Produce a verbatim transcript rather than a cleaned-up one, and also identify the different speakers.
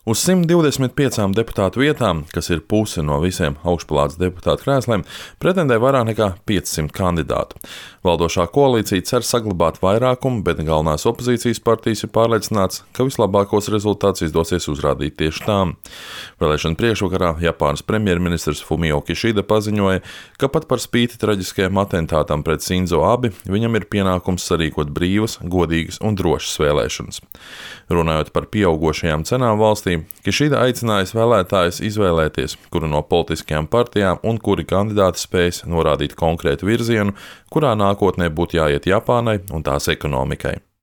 Speaker 1: Uz simt divdesmit piecām deputātu vietām, kas ir puse no visiem augšpalātas deputātu krēsliem, pretendē vairāk nekā piecsimt kandidātu. Valdošā koalīcija cer saglabāt vairākumu, bet galvenās opozīcijas partijas ir pārliecināts, ka vislabākos rezultātus izdosies uzrādīt tieši tām. Vēlēšanu priekšvakarā Japānas premjerministrs Fumio Kišida paziņoja, ka pat par spīti traģiskajam atentātam pret Sinzo Abe, viņam ir pienākums sarīkot brīvas, godīgas un drošas vēlēšanas. Runājot par pieaugošajām cenām valstī, Kišida aicinājis vēlētājus izvēlēties, kuru no politiskajām partijām un kuri kandidāti spēs norādīt konkrētu virzienu, kurā nākotnē būtu jāiet Japānai un tās ekonomikai.